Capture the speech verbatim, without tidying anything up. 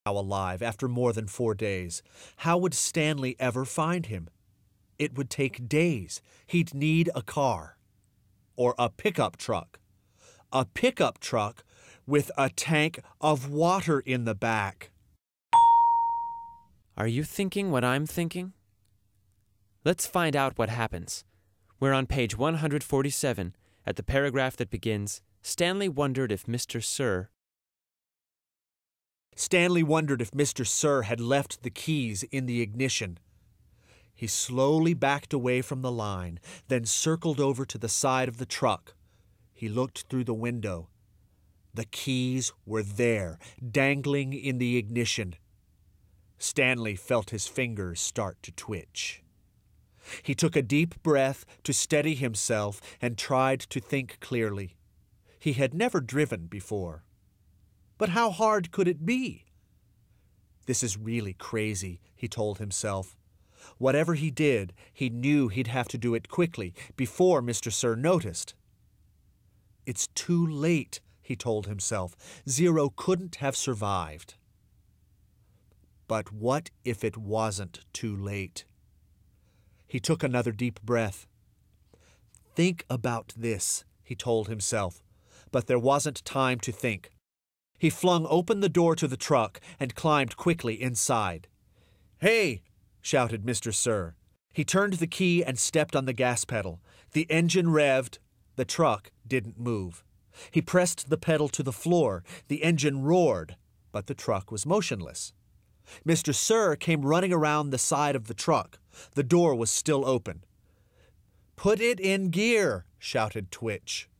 alive after more than four days. How would Stanley ever find him? It would take days. He'd need a car. Or a pickup truck. A pickup truck with a tank of water in the back. Are you thinking what I'm thinking? Let's find out what happens. We're on page one hundred forty-seven, at the paragraph that begins, Stanley wondered if Mister Sir... Stanley wondered if Mister Sir had left the keys in the ignition. He slowly backed away from the line, then circled over to the side of the truck. He looked through the window. The keys were there, dangling in the ignition. Stanley felt his fingers start to twitch. He took a deep breath to steady himself and tried to think clearly. He had never driven before. But how hard could it be? This is really crazy, he told himself. Whatever he did, he knew he'd have to do it quickly, before Mister Sir noticed. It's too late, he told himself. Zero couldn't have survived. But what if it wasn't too late? He took another deep breath. Think about this, he told himself, but there wasn't time to think. He flung open the door to the truck and climbed quickly inside. "Hey!" shouted Mister Sir. He turned the key and stepped on the gas pedal. The engine revved. The truck didn't move. He pressed the pedal to the floor. The engine roared, but the truck was motionless. Mister Sir came running around the side of the truck. The door was still open. "Put it in gear," shouted Twitch.